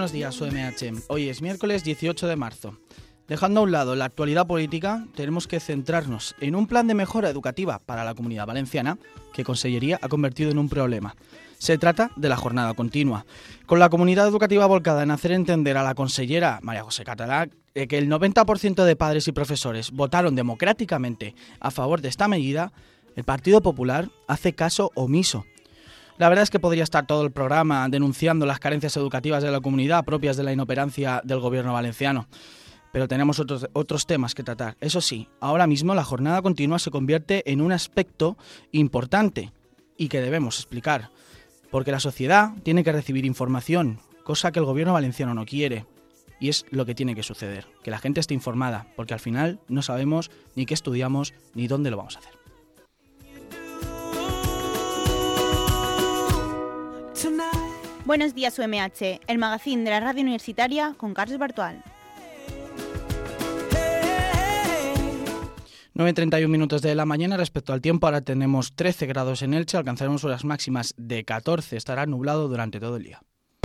buenos días, UMH. Hoy es miércoles 18 de marzo. Dejando a un lado la actualidad política, tenemos que centrarnos en un plan de mejora educativa para la Comunidad Valenciana que Consellería ha convertido en un problema. Se trata de la jornada continua. Con la comunidad educativa volcada en hacer entender a la consellera María José Catalá que el 90% de padres y profesores votaron democráticamente a favor de esta medida, el Partido Popular hace caso omiso. La verdad es que podría estar todo el programa denunciando las carencias educativas de la comunidad propias de la inoperancia del gobierno valenciano. Pero tenemos otros temas que tratar. Eso sí, ahora mismo la jornada continua se convierte en un aspecto importante y que debemos explicar. Porque la sociedad tiene que recibir información, cosa que el gobierno valenciano no quiere. Y es lo que tiene que suceder, que la gente esté informada, porque al final no sabemos ni qué estudiamos ni dónde lo vamos a hacer. Buenos días UMH, el magazín de la radio universitaria con Carles Bartual. 9:31 minutos de la mañana. Respecto al tiempo, ahora tenemos 13 grados en Elche, alcanzaremos horas máximas de 14, estará nublado durante todo el día.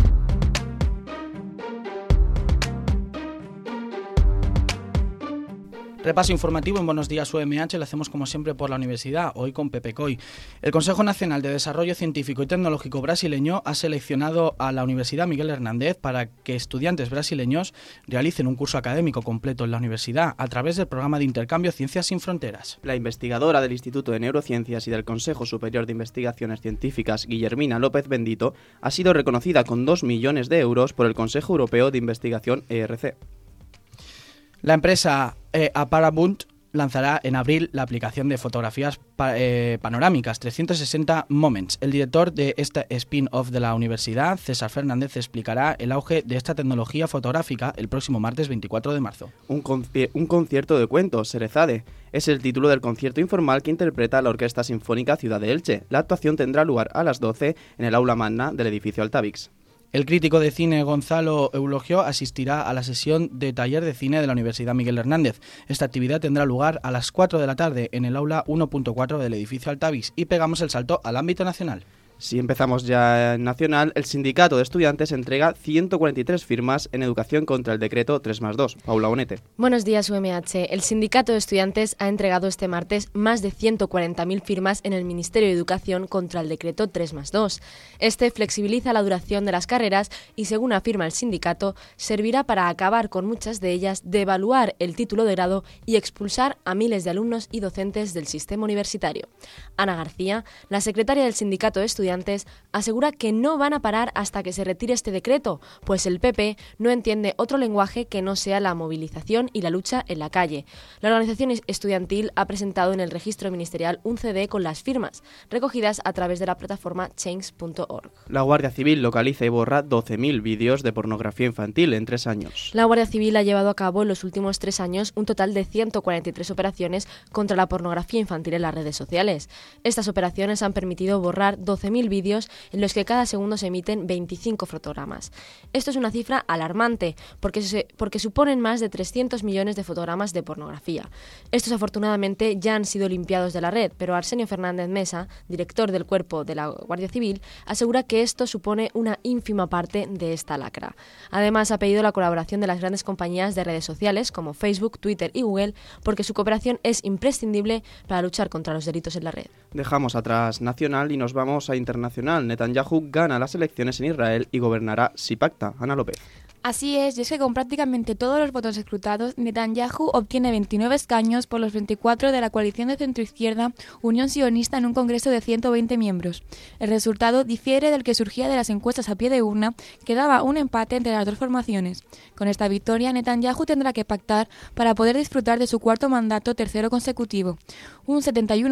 Repaso informativo en Buenos Días UMH, lo hacemos como siempre por la universidad, hoy con Pepe Coy. El Consejo Nacional de Desarrollo Científico y Tecnológico brasileño ha seleccionado a la Universidad Miguel Hernández para que estudiantes brasileños realicen un curso académico completo en la universidad a través del programa de intercambio Ciencias sin Fronteras. La investigadora del Instituto de Neurociencias y del Consejo Superior de Investigaciones Científicas, Guillermina López Bendito, ha sido reconocida con 2 millones de euros por el Consejo Europeo de Investigación ERC. La empresa Aparabunt lanzará en abril la aplicación de fotografías panorámicas 360 Moments. El director de esta spin-off de la universidad, César Fernández, explicará el auge de esta tecnología fotográfica el próximo martes 24 de marzo. Un concierto de cuentos, Serezade, es el título del concierto informal que interpreta la Orquesta Sinfónica Ciudad de Elche. La actuación tendrá lugar a las 12 en el aula magna del edificio Altavix. El crítico de cine Gonzalo Eulogio asistirá a la sesión de taller de cine de la Universidad Miguel Hernández. Esta actividad tendrá lugar a las 4 de la tarde en el aula 1.4 del edificio Altavix y pegamos el salto al ámbito nacional. Si empezamos ya en nacional, el sindicato de estudiantes entrega 143 firmas en educación contra el decreto 3+2. Paula Bonete. Buenos días, UMH. El sindicato de estudiantes ha entregado este martes más de 140.000 firmas en el Ministerio de Educación contra el decreto 3+2. Este flexibiliza la duración de las carreras y, según afirma el sindicato, servirá para acabar con muchas de ellas, devaluar el título de grado y expulsar a miles de alumnos y docentes del sistema universitario. Ana García, la secretaria del sindicato de estudiantes, asegura que no van a parar hasta que se retire este decreto, pues el PP no entiende otro lenguaje que no sea la movilización y la lucha en la calle. La organización estudiantil ha presentado en el registro ministerial un CD con las firmas, recogidas a través de la plataforma change.org. La Guardia Civil localiza y borra 12.000 vídeos de pornografía infantil en 3 años. La Guardia Civil ha llevado a cabo en los últimos 3 años un total de 143 operaciones contra la pornografía infantil en las redes sociales. Estas operaciones han permitido borrar 12.000 vídeos en los que cada segundo se emiten 25 fotogramas. Esto es una cifra alarmante porque suponen más de 300 millones de fotogramas de pornografía. Estos afortunadamente ya han sido limpiados de la red, pero Arsenio Fernández Mesa, director del Cuerpo de la Guardia Civil, asegura que esto supone una ínfima parte de esta lacra. Además, ha pedido la colaboración de las grandes compañías de redes sociales como Facebook, Twitter y Google porque su cooperación es imprescindible para luchar contra los delitos en la red. Dejamos atrás nacional y nos vamos a internacional. Netanyahu gana las elecciones en Israel y gobernará si pacta. Ana López. Así es, y es que con prácticamente todos los votos escrutados, Netanyahu obtiene 29 escaños por los 24 de la coalición de centroizquierda Unión Sionista en un congreso de 120 miembros. El resultado difiere del que surgía de las encuestas a pie de urna, que daba un empate entre las dos formaciones. Con esta victoria, Netanyahu tendrá que pactar para poder disfrutar de su cuarto mandato tercero consecutivo. Un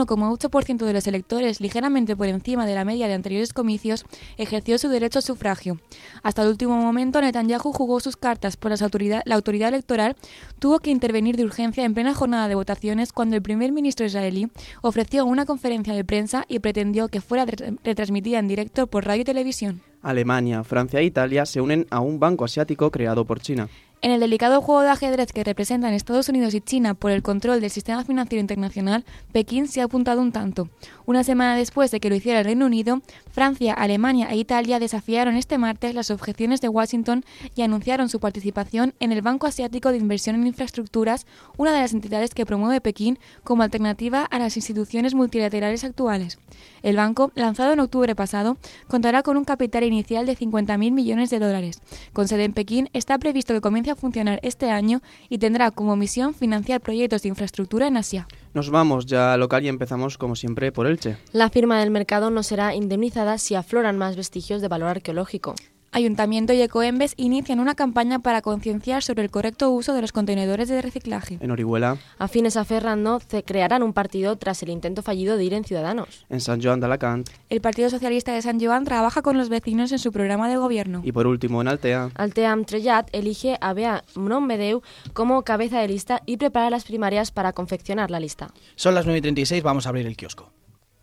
71,8% de los electores, ligeramente por encima de la media de anteriores comicios, ejerció su derecho al sufragio. Hasta el último momento, Netanyahu jugó sus cartas, por la autoridad electoral tuvo que intervenir de urgencia en plena jornada de votaciones cuando el primer ministro israelí ofreció una conferencia de prensa y pretendió que fuera retransmitida en directo por radio y televisión. Alemania, Francia e Italia se unen a un banco asiático creado por China. En el delicado juego de ajedrez que representan Estados Unidos y China por el control del sistema financiero internacional, Pekín se ha apuntado un tanto. Una semana después de que lo hiciera el Reino Unido, Francia, Alemania e Italia desafiaron este martes las objeciones de Washington y anunciaron su participación en el Banco Asiático de Inversión en Infraestructuras, una de las entidades que promueve Pekín como alternativa a las instituciones multilaterales actuales. El banco, lanzado en octubre pasado, contará con un capital inicial de 50.000 millones de dólares. Con sede en Pekín, está previsto que comience a funcionar este año y tendrá como misión financiar proyectos de infraestructura en Asia. Nos vamos ya al local y empezamos como siempre por Elche. La firma del mercado no será indemnizada si afloran más vestigios de valor arqueológico. Ayuntamiento y Ecoembes inician una campaña para concienciar sobre el correcto uso de los contenedores de reciclaje. En Orihuela. Afines a Ferrando crearán un partido tras el intento fallido de ir en Ciudadanos. En Sant Joan d'Alacant. El Partido Socialista de Sant Joan trabaja con los vecinos en su programa de gobierno. Y por último en Altea. Altea Trellat elige a Bea Montbedeu como cabeza de lista y prepara las primarias para confeccionar la lista. Son las 9:36, vamos a abrir el kiosco.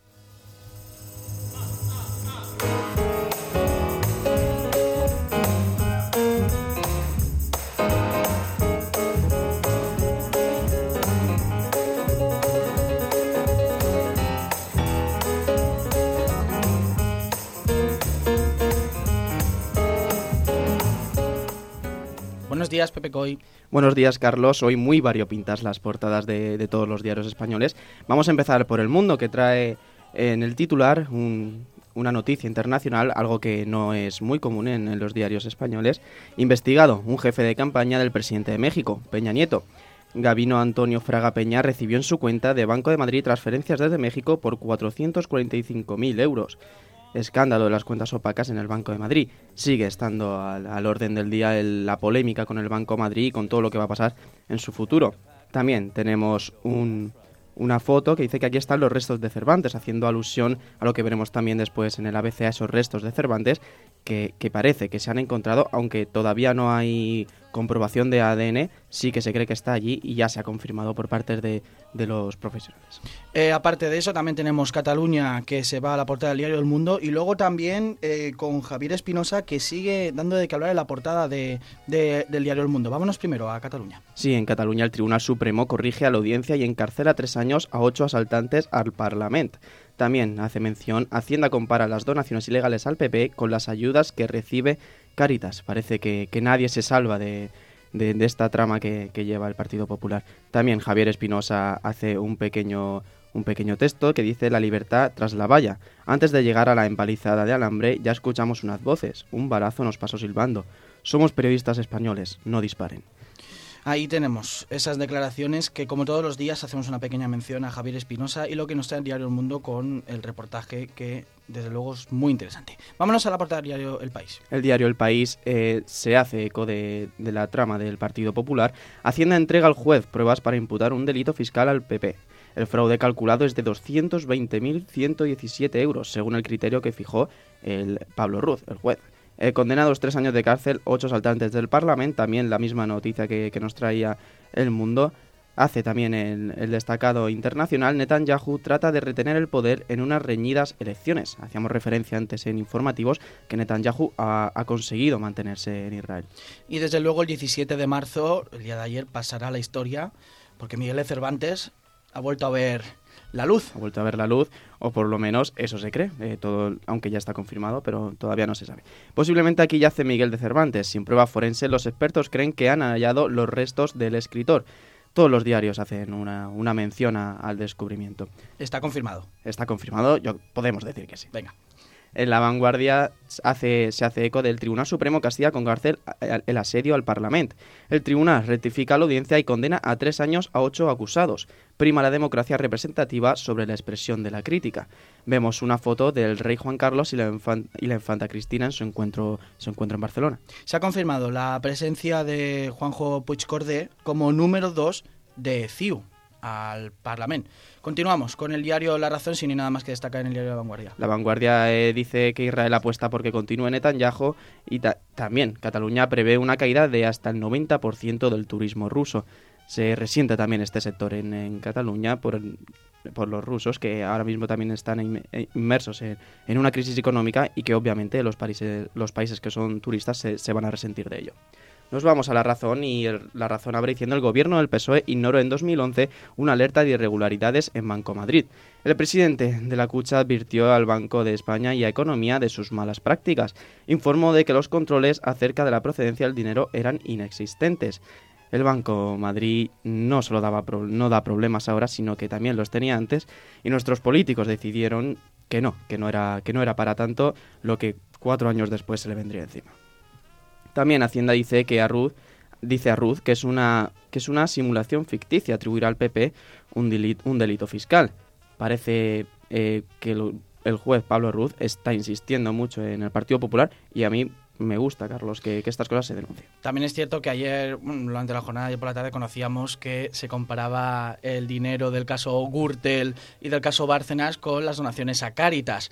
Buenos días, Pepe Coy. Buenos días, Carlos. Hoy muy variopintas las portadas de todos los diarios españoles. Vamos a empezar por El Mundo, que trae en el titular una noticia internacional, algo que no es muy común en los diarios españoles. Investigado, un jefe de campaña del presidente de México, Peña Nieto. Gabino Antonio Fraga Peña recibió en su cuenta de Banco de Madrid transferencias desde México por 445.000 euros. Escándalo de las cuentas opacas en el Banco de Madrid. Sigue estando al orden del día la polémica con el Banco de Madrid y con todo lo que va a pasar en su futuro. También tenemos una foto que dice que aquí están los restos de Cervantes, haciendo alusión a lo que veremos también después en el ABC, a esos restos de Cervantes que parece que se han encontrado, aunque todavía no hay comprobación de ADN, sí que se cree que está allí y ya se ha confirmado por parte de los profesionales. Aparte de eso, también tenemos Cataluña, que se va a la portada del diario El Mundo, y luego también con Javier Espinosa, que sigue dando de qué hablar en la portada del diario El Mundo. Vámonos primero a Cataluña. Sí, en Cataluña el Tribunal Supremo corrige a la audiencia y encarcela 3 años a 8 asaltantes al Parlament. También hace mención, Hacienda compara las donaciones ilegales al PP con las ayudas que recibe Cáritas. Parece que nadie se salva de esta trama que lleva el Partido Popular. También Javier Espinosa hace un pequeño texto que dice: la libertad tras la valla. Antes de llegar a la empalizada de alambre ya escuchamos unas voces. Un balazo nos pasó silbando. Somos periodistas españoles, no disparen. Ahí tenemos esas declaraciones que, como todos los días, hacemos una pequeña mención a Javier Espinosa y lo que nos trae el diario El Mundo con el reportaje que, desde luego, es muy interesante. Vámonos a la portada del diario El País. El diario El País se hace eco de la trama del Partido Popular. Hacienda entrega al juez pruebas para imputar un delito fiscal al PP. El fraude calculado es de 220.117 euros, según el criterio que fijó Pablo Ruz, el juez. Condenados 3 años de cárcel, 8 asaltantes del Parlamento. También la misma noticia que nos traía El Mundo. Hace también el destacado internacional: Netanyahu trata de retener el poder en unas reñidas elecciones. Hacíamos referencia antes en informativos que Netanyahu ha conseguido mantenerse en Israel. Y desde luego el 17 de marzo, el día de ayer, pasará a la historia porque Miguel de Cervantes ha vuelto a ver la luz. Ha vuelto a ver la luz, o por lo menos eso se cree, todo, aunque ya está confirmado, pero todavía no se sabe. Posiblemente aquí yace Miguel de Cervantes. Sin prueba forense, los expertos creen que han hallado los restos del escritor. Todos los diarios hacen una mención al descubrimiento. ¿Está confirmado? Está confirmado, podemos decir que sí. Venga. En La Vanguardia se hace eco del Tribunal Supremo castiga con cárcel el asedio al Parlamento. El tribunal rectifica la audiencia y condena a 3 años a 8 acusados. Prima la democracia representativa sobre la expresión de la crítica. Vemos una foto del rey Juan Carlos y la infanta Cristina en su encuentro en Barcelona. Se ha confirmado la presencia de Juanjo Puigcordé como número 2 de CiU al Parlamento. Continuamos con el diario La Razón, sin nada más que destacar en el diario La Vanguardia. La Vanguardia dice que Israel apuesta porque continúe Netanyahu y también Cataluña prevé una caída de hasta el 90% del turismo ruso. Se resiente también este sector en Cataluña por los rusos, que ahora mismo también están inmersos en una crisis económica y que obviamente los países que son turistas se van a resentir de ello. Nos vamos a La Razón y La Razón abre diciendo: el gobierno del PSOE ignoró en 2011 una alerta de irregularidades en Banco Madrid. El presidente de la Kutxa advirtió al Banco de España y a Economía de sus malas prácticas. Informó de que los controles acerca de la procedencia del dinero eran inexistentes. El Banco Madrid no solo no da problemas ahora, sino que también los tenía antes, y nuestros políticos decidieron que no era para tanto, lo que 4 años después se le vendría encima. También Hacienda dice a Ruz que es una simulación ficticia atribuir al PP un delito fiscal. Parece que el juez Pablo Ruz está insistiendo mucho en el Partido Popular, y a mí me gusta, Carlos, que estas cosas se denuncien. También es cierto que ayer, durante la jornada de por la tarde, conocíamos que se comparaba el dinero del caso Gürtel y del caso Bárcenas con las donaciones a Cáritas.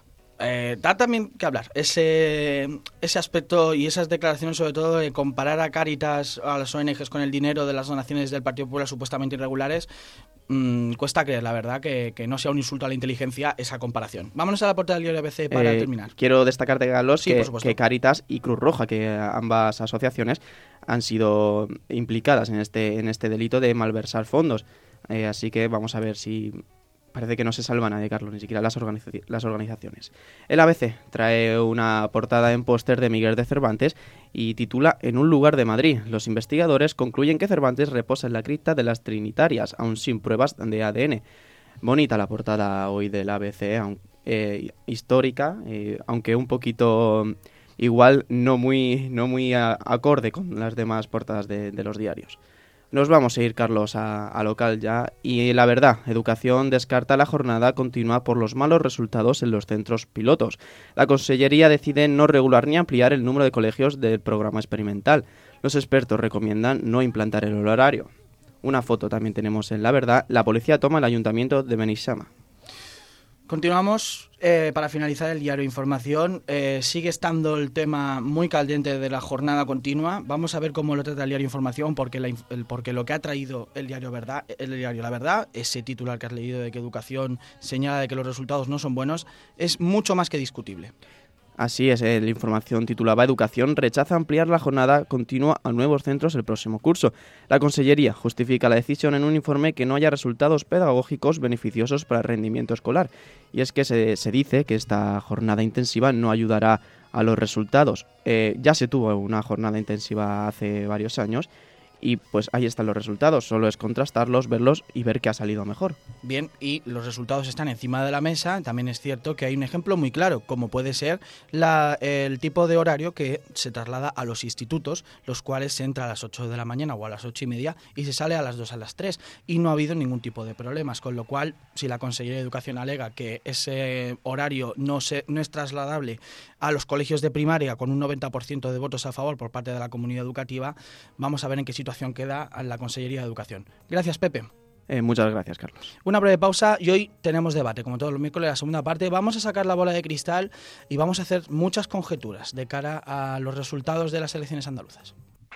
Da también que hablar ese aspecto y esas declaraciones, sobre todo de comparar a Cáritas, a las ONGs, con el dinero de las donaciones del Partido Popular supuestamente irregulares. Cuesta creer, la verdad, que no sea un insulto a la inteligencia esa comparación. Vámonos a la portada del diario ABC para terminar. Quiero destacarte, Carlos, sí, que Cáritas y Cruz Roja, que ambas asociaciones han sido implicadas en este delito de malversar fondos. Así que vamos a ver si... Parece que no se salva nadie, Carlos, ni siquiera las organizaciones. El ABC trae una portada en póster de Miguel de Cervantes y titula: En un lugar de Madrid. Los investigadores concluyen que Cervantes reposa en la cripta de las Trinitarias, aún sin pruebas de ADN. Bonita la portada hoy del ABC, histórica, aunque un poquito igual no muy acorde con las demás portadas de los diarios. Nos vamos a ir, Carlos, a local ya. Y la verdad, Educación descarta la jornada continua por los malos resultados en los centros pilotos. La Consellería decide no regular ni ampliar el número de colegios del programa experimental. Los expertos recomiendan no implantar el horario. Una foto también tenemos en La Verdad. La policía toma el ayuntamiento de Beneixama. Continuamos. Para finalizar el diario Información, sigue estando el tema muy caliente de la jornada continua. Vamos a ver cómo lo trata el diario Información, porque lo que ha traído el diario La Verdad, ese titular que has leído de que Educación señala de que los resultados no son buenos, es mucho más que discutible. Así es, la Información titulaba: Educación rechaza ampliar la jornada continua a nuevos centros el próximo curso. La Consellería justifica la decisión en un informe que no haya resultados pedagógicos beneficiosos para el rendimiento escolar. Y es que se dice que esta jornada intensiva no ayudará a los resultados. Ya se tuvo una jornada intensiva hace varios años. Y pues ahí están los resultados, solo es contrastarlos, verlos y ver qué ha salido mejor. Bien, y los resultados están encima de la mesa. También es cierto que hay un ejemplo muy claro, como puede ser el tipo de horario que se traslada a los institutos, los cuales se entra a las 8 de la mañana o a las 8:30 y se sale a las 2 a las 3. Y no ha habido ningún tipo de problemas, con lo cual, si la Consellería de Educación alega que ese horario no es trasladable a los colegios de primaria con un 90% de votos a favor por parte de la comunidad educativa, vamos a ver en qué situación queda la Consellería de Educación. Gracias, Pepe. Muchas gracias, Carlos. Una breve pausa y hoy tenemos debate, como todos los miércoles, la segunda parte. Vamos a sacar la bola de cristal y vamos a hacer muchas conjeturas de cara a los resultados de las elecciones andaluzas.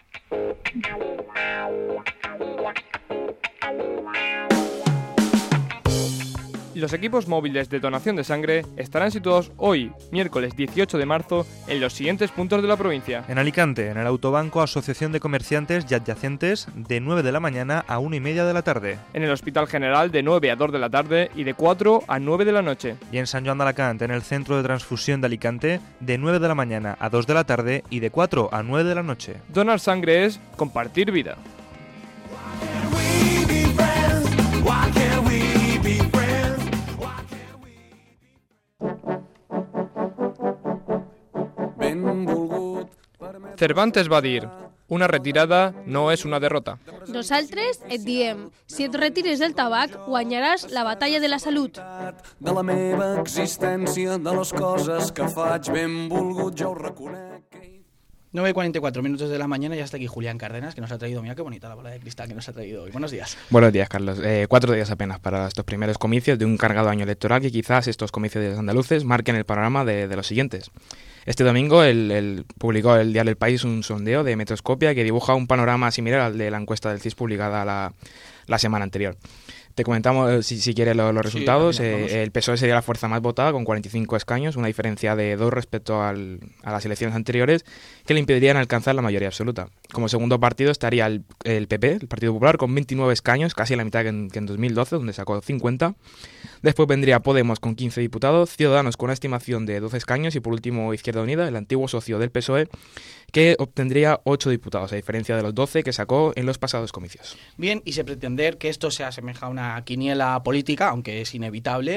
Los equipos móviles de donación de sangre estarán situados hoy, miércoles 18 de marzo, en los siguientes puntos de la provincia. En Alicante, en el Autobanco Asociación de Comerciantes y Adyacentes, de 9 de la mañana a 1:30 de la tarde. En el Hospital General, de 9 a 2 de la tarde y de 4 a 9 de la noche. Y en San Joan de Alacant, en el Centro de Transfusión de Alicante, de 9 de la mañana a 2 de la tarde y de 4 a 9 de la noche. Donar sangre es compartir vida. Cervantes va dir: una retirada no és una derrota. Nosaltres et diem, si et retires del tabac, guanyaràs la batalla de la salut. De la meva existència, de les coses que faig, benvolgut, jo ho reconec. 9:44 minutos de la mañana y hasta aquí Julián Cárdenas, que nos ha traído, mira qué bonita la bola de cristal que nos ha traído hoy. Buenos días. Buenos días, Carlos. 4 días apenas para estos primeros comicios de un cargado año electoral, que quizás estos comicios de los andaluces marquen el panorama de los siguientes. Este domingo publicó el diario El País un sondeo de Metroscopia que dibuja un panorama similar al de la encuesta del CIS publicada la semana anterior. Te comentamos, si quieres, los resultados. El PSOE sería la fuerza más votada, con 45 escaños, una diferencia de 2 respecto a las elecciones anteriores, que le impedirían alcanzar la mayoría absoluta. Como segundo partido estaría el PP, el Partido Popular, con 29 escaños, casi la mitad que en 2012, donde sacó 50. Después vendría Podemos con 15 diputados, Ciudadanos con una estimación de 12 escaños y por último Izquierda Unida, el antiguo socio del PSOE, que obtendría 8 diputados, a diferencia de los 12 que sacó en los pasados comicios. Bien, y se pretender que esto se asemeja a una quiniela política, aunque es inevitable.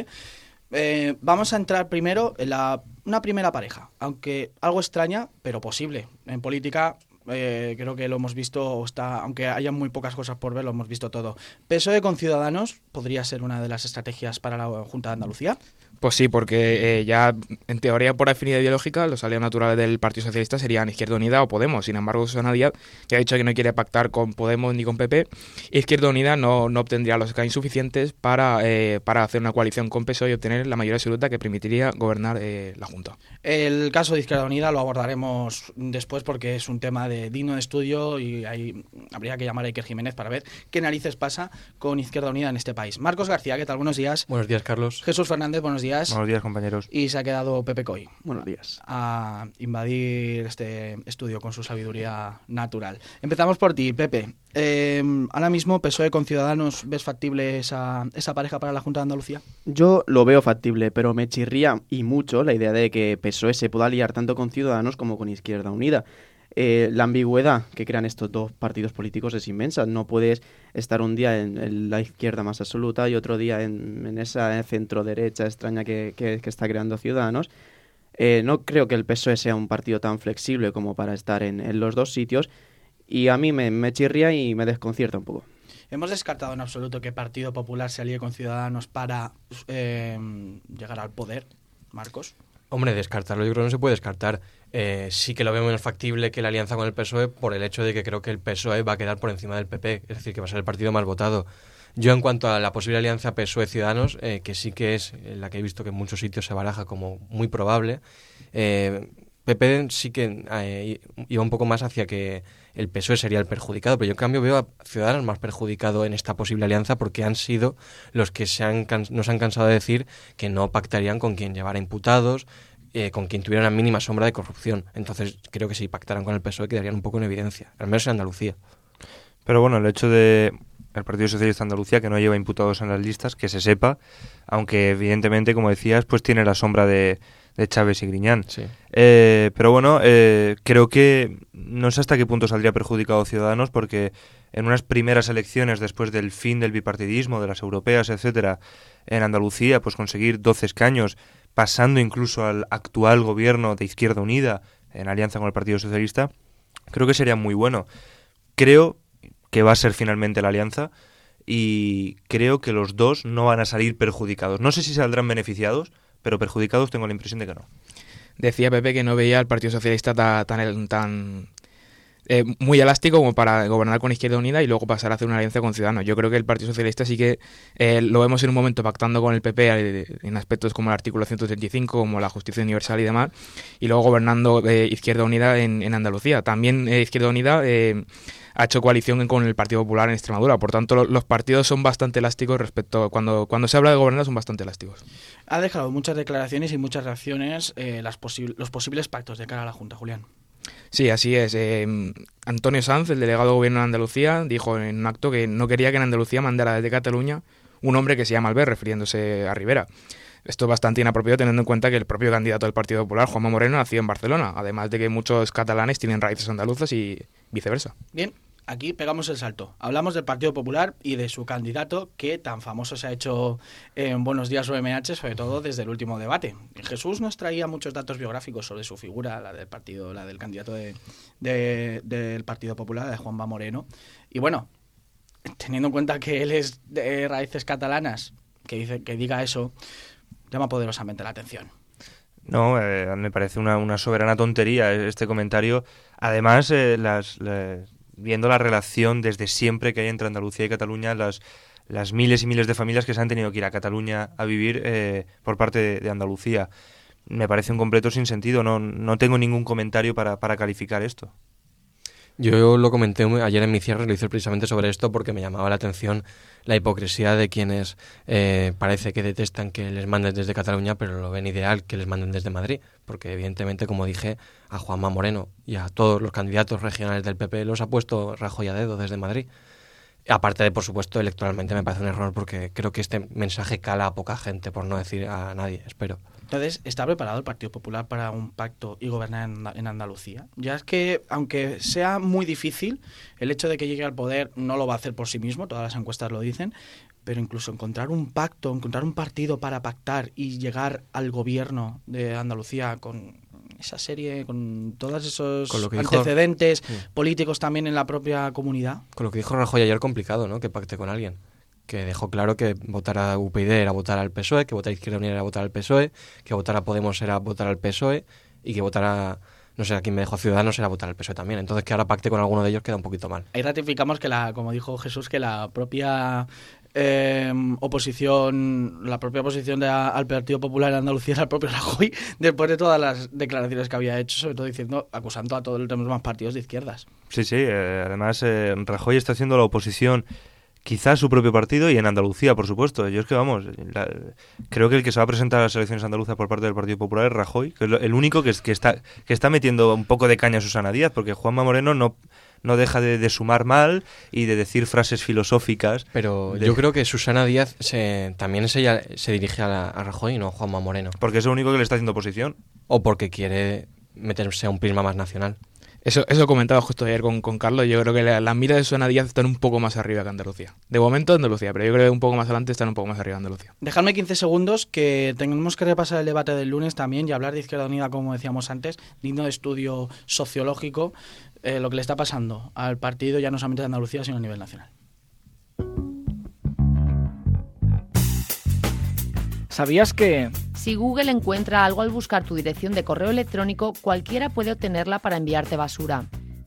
Vamos a entrar primero en una primera pareja, aunque algo extraña, pero posible. En política creo que lo hemos visto, aunque haya muy pocas cosas por ver, lo hemos visto todo. PSOE con Ciudadanos podría ser una de las estrategias para la Junta de Andalucía. Pues sí, porque ya en teoría por afinidad ideológica los aliados naturales del Partido Socialista serían Izquierda Unida o Podemos. Sin embargo, Susana Díaz, que ha dicho que no quiere pactar con Podemos ni con PP, Izquierda Unida no obtendría los escaños suficientes para hacer una coalición con PSOE y obtener la mayoría absoluta que permitiría gobernar la Junta. El caso de Izquierda Unida lo abordaremos después porque es un tema digno de estudio y ahí habría que llamar a Iker Jiménez para ver qué narices pasa con Izquierda Unida en este país. Marcos García, ¿qué tal? Buenos días. Buenos días, Carlos. Jesús Fernández, buenos días. Buenos días, compañeros. Y se ha quedado Pepe Coy. Buenos días. A invadir este estudio con su sabiduría natural. Empezamos por ti, Pepe. Ahora mismo, PSOE con Ciudadanos, ¿ves factible esa pareja para la Junta de Andalucía? Yo lo veo factible, pero me chirría y mucho la idea de que PSOE se pueda liar tanto con Ciudadanos como con Izquierda Unida. La ambigüedad que crean estos dos partidos políticos es inmensa. No puedes estar un día en la izquierda más absoluta y otro día en esa centro-derecha extraña que está creando Ciudadanos. No creo que el PSOE sea un partido tan flexible como para estar en los dos sitios y a mí me chirría y me desconcierta un poco. ¿Hemos descartado en absoluto que Partido Popular se alíe con Ciudadanos para llegar al poder, Marcos? Hombre, descartarlo yo creo que no se puede descartar. Sí que lo veo menos factible que la alianza con el PSOE por el hecho de que creo que el PSOE va a quedar por encima del PP, es decir, que va a ser el partido más votado. Yo en cuanto a la posible alianza PSOE-Ciudadanos, que sí que es la que he visto que en muchos sitios se baraja como muy probable, PP sí que iba un poco más hacia que el PSOE sería el perjudicado, pero yo en cambio veo a Ciudadanos más perjudicado en esta posible alianza porque han sido los que nos han cansado de decir que no pactarían con quien llevara imputados, con quien tuviera una mínima sombra de corrupción. Entonces creo que si pactaran con el PSOE quedarían un poco en evidencia, al menos en Andalucía. Pero bueno, el hecho de el Partido Socialista de Andalucía que no lleva imputados en las listas, que se sepa, aunque evidentemente, como decías, pues tiene la sombra de Chávez y Griñán. Sí. Pero bueno, creo que no sé hasta qué punto saldría perjudicado Ciudadanos, porque en unas primeras elecciones después del fin del bipartidismo, de las europeas, etcétera, en Andalucía, pues conseguir 12 escaños, pasando incluso al actual gobierno de Izquierda Unida en alianza con el Partido Socialista, creo que sería muy bueno. Creo que va a ser finalmente la alianza y creo que los dos no van a salir perjudicados. No sé si saldrán beneficiados, pero perjudicados tengo la impresión de que no. Decía Pepe que no veía al Partido Socialista tan muy elástico como para gobernar con Izquierda Unida y luego pasar a hacer una alianza con Ciudadanos. Yo creo que el Partido Socialista sí que lo vemos en un momento pactando con el PP en aspectos como el artículo 135, como la justicia universal y demás, y luego gobernando Izquierda Unida en Andalucía. También Izquierda Unida ha hecho coalición con el Partido Popular en Extremadura. Por tanto, los partidos son bastante elásticos respecto cuando se habla de gobernar, son bastante elásticos. Ha dejado muchas declaraciones y muchas reacciones los posibles pactos de cara a la Junta, Julián. Sí, así es. Antonio Sanz, el delegado de Gobierno de Andalucía, dijo en un acto que no quería que en Andalucía mandara desde Cataluña un hombre que se llama Albert, refiriéndose a Rivera. Esto es bastante inapropiado teniendo en cuenta que el propio candidato del Partido Popular, Juanma Moreno, nació en Barcelona, además de que muchos catalanes tienen raíces andaluzas y viceversa. Bien. Aquí pegamos el salto. Hablamos del Partido Popular y de su candidato que tan famoso se ha hecho en Buenos Días UMH, sobre todo desde el último debate. Jesús nos traía muchos datos biográficos sobre su figura, la del candidato del Partido Popular, de Juanma Moreno. Y bueno, teniendo en cuenta que él es de raíces catalanas, que diga eso, llama poderosamente la atención. No, me parece una soberana tontería este comentario. Además, viendo la relación desde siempre que hay entre Andalucía y Cataluña, las miles y miles de familias que se han tenido que ir a Cataluña a vivir por parte de Andalucía. Me parece un completo sinsentido, no tengo ningún comentario para calificar esto. Yo lo comenté ayer en mi cierre, lo hice precisamente sobre esto porque me llamaba la atención la hipocresía de quienes parece que detestan que les manden desde Cataluña, pero lo ven ideal que les manden desde Madrid, porque evidentemente, como dije, a Juanma Moreno y a todos los candidatos regionales del PP los ha puesto Rajoy a dedo desde Madrid. Aparte de, por supuesto, electoralmente me parece un error porque creo que este mensaje cala a poca gente, por no decir a nadie, espero. Entonces, ¿está preparado el Partido Popular para un pacto y gobernar en Andalucía? Ya es que, aunque sea muy difícil, el hecho de que llegue al poder no lo va a hacer por sí mismo, todas las encuestas lo dicen, pero incluso encontrar un pacto, encontrar un partido para pactar y llegar al gobierno de Andalucía con esa serie, con todos esos antecedentes políticos también en la propia comunidad. Con lo que dijo Rajoy ayer, complicado, ¿no? Que pacte con alguien. Que dejó claro que votar a UPyD era votar al PSOE, que votar a Izquierda Unida era votar al PSOE, que votar a Podemos era votar al PSOE y que votar a, no sé, a quien me dejó Ciudadanos era votar al PSOE también. Entonces que ahora pacte con alguno de ellos queda un poquito mal. Ahí ratificamos que, como dijo Jesús, que la propia oposición al Partido Popular en Andalucía era el propio Rajoy, después de todas las declaraciones que había hecho, sobre todo acusando a todos los demás partidos de izquierdas. Sí, además Rajoy está haciendo la oposición quizás a su propio partido y en Andalucía, por supuesto. Yo es que, creo que el que se va a presentar a las elecciones andaluzas por parte del Partido Popular es Rajoy, que es el único que está metiendo un poco de caña a Susana Díaz, porque Juanma Moreno no deja de sumar mal y de decir frases filosóficas. Pero yo creo que Susana Díaz también ella se dirige a Rajoy y no a Juanma Moreno. Porque es el único que le está haciendo oposición. O porque quiere meterse a un prisma más nacional. Eso comentaba justo ayer con Carlos. Yo creo que las miras de Susana Díaz están un poco más arriba que Andalucía. De momento Andalucía, pero yo creo que un poco más adelante están un poco más arriba de Andalucía. Dejadme 15 segundos, que tenemos que repasar el debate del lunes también y hablar de Izquierda Unida, como decíamos antes, digno de estudio sociológico, lo que le está pasando al partido ya no solamente de Andalucía, sino a nivel nacional. ¿Sabías que si Google encuentra algo al buscar tu dirección de correo electrónico, cualquiera puede obtenerla para enviarte basura?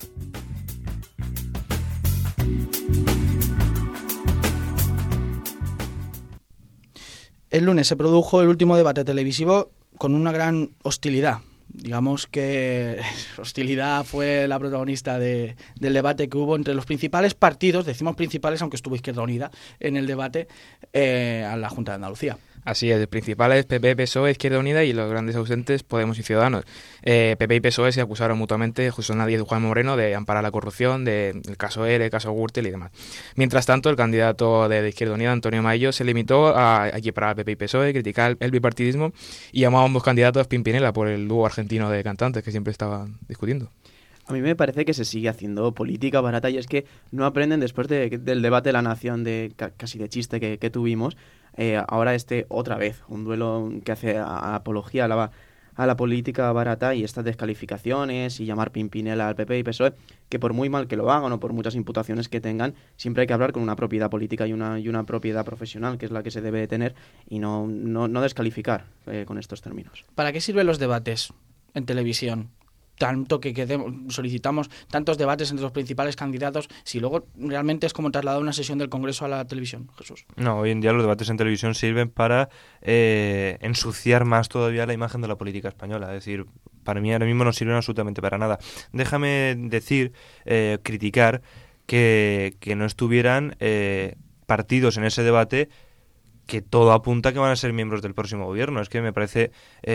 El lunes se produjo el último debate televisivo con una gran hostilidad. Digamos que hostilidad fue la protagonista del debate que hubo entre los principales partidos, decimos principales aunque estuvo Izquierda Unida en el debate, a la Junta de Andalucía. Así es, principales PP, PSOE, Izquierda Unida y los grandes ausentes Podemos y Ciudadanos. PP y PSOE se acusaron mutuamente, Susana Díaz y Juan Moreno, de amparar la corrupción, del caso ERE, el caso Gürtel y demás. Mientras tanto, el candidato de Izquierda Unida, Antonio Maillo, se limitó a equiparar al PP y PSOE, criticar el bipartidismo y llamó a ambos candidatos Pimpinela por el dúo argentino de cantantes que siempre estaban discutiendo. A mí me parece que se sigue haciendo política barata y es que no aprenden después del debate de la nación casi de chiste que tuvimos. Ahora otra vez, un duelo que hace apología a la política barata y estas descalificaciones y llamar Pimpinela al PP y PSOE, que por muy mal que lo hagan o por muchas imputaciones que tengan, siempre hay que hablar con una propiedad política y una propiedad profesional, que es la que se debe de tener, y no descalificar con estos términos. ¿Para qué sirven los debates en televisión? Tanto que solicitamos tantos debates entre los principales candidatos, si luego realmente es como trasladar una sesión del Congreso a la televisión, Jesús. No, hoy en día los debates en televisión sirven para ensuciar más todavía la imagen de la política española. Es decir, para mí ahora mismo no sirven absolutamente para nada. Déjame criticar que no estuvieran partidos en ese debate que todo apunta que van a ser miembros del próximo gobierno. Es que me parece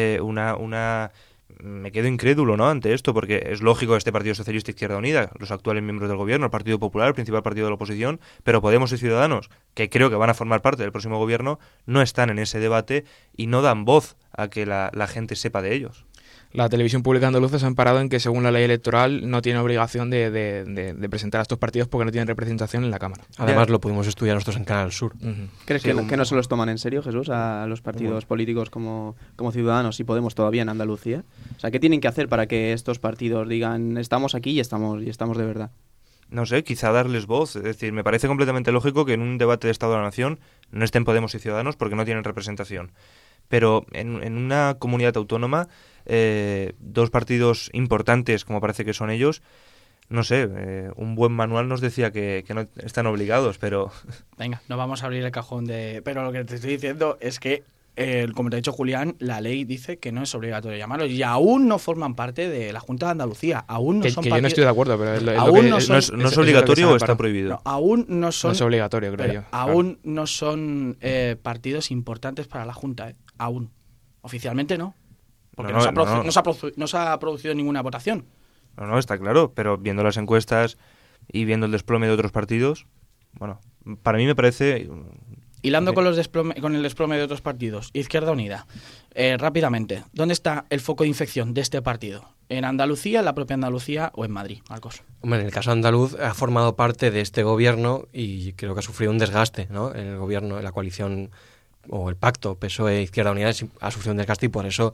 me quedo incrédulo, ¿no?, ante esto, porque es lógico este Partido Socialista Izquierda Unida, los actuales miembros del gobierno, el Partido Popular, el principal partido de la oposición, pero Podemos y Ciudadanos, que creo que van a formar parte del próximo gobierno, no están en ese debate y no dan voz a que la gente sepa de ellos. La televisión pública andaluza se ha amparado en que, según la ley electoral, no tiene obligación de presentar a estos partidos porque no tienen representación en la Cámara. Además, lo pudimos estudiar nosotros en Canal Sur. Uh-huh. ¿Crees que no se los toman en serio, Jesús, a los partidos políticos como Ciudadanos y Podemos todavía en Andalucía? O sea, ¿qué tienen que hacer para que estos partidos digan estamos aquí y estamos de verdad? No sé, quizá darles voz. Es decir, me parece completamente lógico que en un debate de Estado de la Nación no estén Podemos y Ciudadanos porque no tienen representación. Pero en una comunidad autónoma, dos partidos importantes, como parece que son ellos, no sé, un buen manual nos decía que no están obligados, pero... Venga, no vamos a abrir el cajón de... Pero lo que te estoy diciendo es que como te ha dicho Julián, la ley dice que no es obligatorio llamarlos y aún no forman parte de la Junta de Andalucía. Aún no son yo no estoy de acuerdo, pero no es obligatorio o está prohibido. No, aún no son. No es obligatorio, creo yo. Aún no son partidos importantes para la Junta. Aún. Oficialmente no. Porque no se ha producido ninguna votación. No, está claro, pero viendo las encuestas y viendo el desplome de otros partidos, bueno, para mí me parece... Hilando con el desplome de otros partidos, Izquierda Unida, rápidamente, ¿dónde está el foco de infección de este partido? ¿En Andalucía, en la propia Andalucía o en Madrid, Marcos? Hombre, en el caso andaluz ha formado parte de este gobierno y creo que ha sufrido un desgaste, ¿no? En el gobierno, en la coalición o el pacto PSOE-Izquierda Unida ha sufrido un desgaste y por eso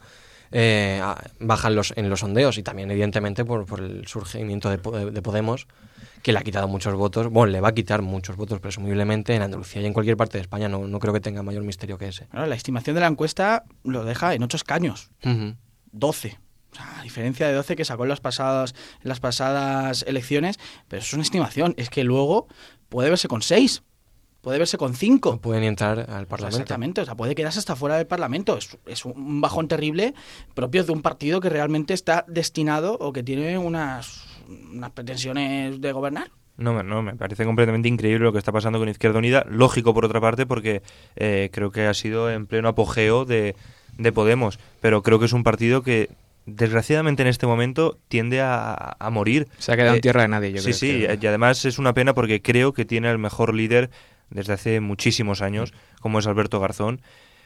bajan en los sondeos y también evidentemente por el surgimiento de Podemos, que le ha quitado muchos votos, bueno, le va a quitar muchos votos presumiblemente en Andalucía y en cualquier parte de España, no creo que tenga mayor misterio que ese. Bueno, la estimación de la encuesta lo deja en 8 escaños, 12. O sea, a diferencia de 12 que sacó en las pasadas elecciones, pero es una estimación, es que luego puede verse con 6. Puede verse con 5. No pueden entrar al Parlamento. Exactamente, o sea, puede quedarse hasta fuera del Parlamento. Es un bajón terrible propio de un partido que realmente está destinado o que tiene unas pretensiones de gobernar. No, me parece completamente increíble lo que está pasando con Izquierda Unida. Lógico, por otra parte, porque creo que ha sido en pleno apogeo de Podemos. Pero creo que es un partido que, desgraciadamente en este momento, tiende a morir. Se ha quedado en tierra de nadie, yo creo. Sí, y además es una pena porque creo que tiene el mejor líder desde hace muchísimos años, como es Alberto Garzón,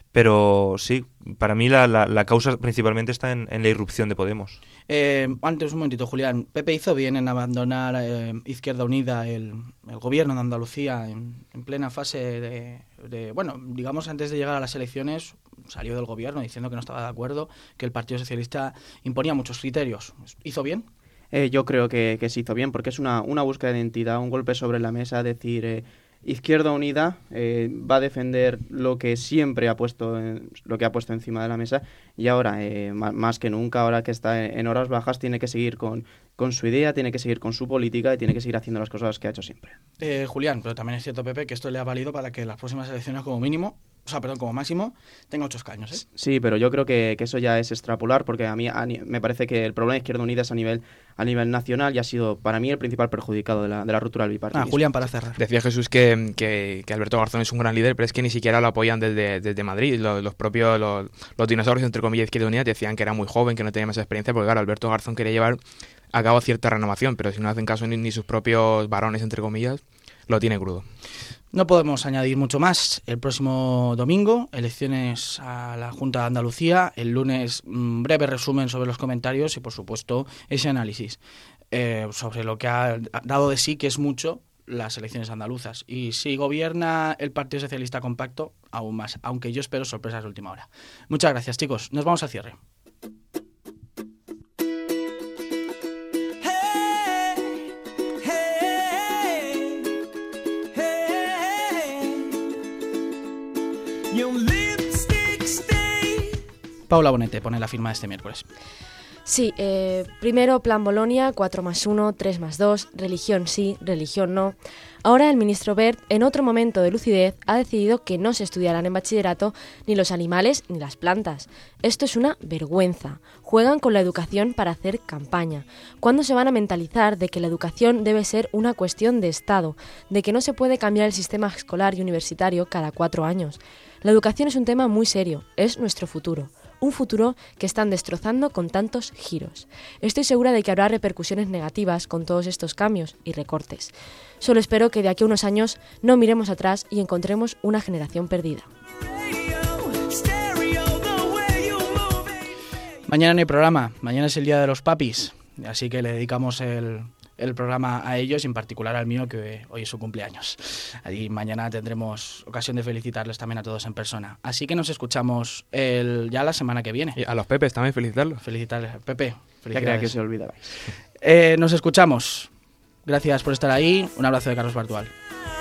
pero sí, para mí la causa principalmente está en la irrupción de Podemos. Antes, un momentito, Julián, Pepe hizo bien en abandonar Izquierda Unida, el gobierno de Andalucía, en plena fase bueno, digamos antes de llegar a las elecciones, salió del gobierno diciendo que no estaba de acuerdo, que el Partido Socialista imponía muchos criterios. ¿Hizo bien? Yo creo que se hizo bien, porque es una búsqueda de identidad, un golpe sobre la mesa, decir... Izquierda Unida va a defender lo que siempre ha puesto encima de la mesa y ahora, más que nunca, ahora que está en horas bajas, tiene que seguir con su idea, tiene que seguir con su política y tiene que seguir haciendo las cosas que ha hecho siempre. Julián, pero también es cierto, Pepe, que esto le ha valido para que las próximas elecciones como máximo, tenga 8 escaños, ¿eh? Sí, pero yo creo que eso ya es extrapolar, porque a mí me parece que el problema de Izquierda Unida es a nivel nacional y ha sido para mí el principal perjudicado de la ruptura del bipartidismo. Julián, para cerrar. Decía Jesús que Alberto Garzón es un gran líder, pero es que ni siquiera lo apoyan desde Madrid. Los propios los dinosaurios, entre comillas, de Izquierda Unida decían que era muy joven, que no tenía más experiencia, porque claro, Alberto Garzón quería llevar a cabo cierta renovación, pero si no hacen caso ni sus propios varones, entre comillas, lo tiene crudo. No podemos añadir mucho más. El próximo domingo, elecciones a la Junta de Andalucía. El lunes, breve resumen sobre los comentarios y, por supuesto, ese análisis sobre lo que ha dado de sí, que es mucho, las elecciones andaluzas. Y si gobierna el Partido Socialista compacto, aún más. Aunque yo espero sorpresas de última hora. Muchas gracias, chicos. Nos vamos al cierre. Paula Bonete pone la firma de este miércoles. Sí, primero Plan Bolonia, 4+1, 3+2, religión sí, religión no. Ahora el ministro Wert, en otro momento de lucidez, ha decidido que no se estudiarán en bachillerato ni los animales ni las plantas. Esto es una vergüenza. Juegan con la educación para hacer campaña. ¿Cuándo se van a mentalizar de que la educación debe ser una cuestión de Estado, de que no se puede cambiar el sistema escolar y universitario cada 4 años? La educación es un tema muy serio, es nuestro futuro. Un futuro que están destrozando con tantos giros. Estoy segura de que habrá repercusiones negativas con todos estos cambios y recortes. Solo espero que de aquí a unos años no miremos atrás y encontremos una generación perdida. Mañana no hay programa, mañana es el Día de los Papis, así que le dedicamos el programa a ellos, en particular al mío, que hoy es su cumpleaños. Y mañana tendremos ocasión de felicitarles también a todos en persona. Así que nos escuchamos ya la semana que viene. Y a los Pepes también felicitarlos. Felicitarles. Pepe, felicidades. Ya creía que se olvidabais. Nos escuchamos. Gracias por estar ahí. Un abrazo de Carlos Bartual.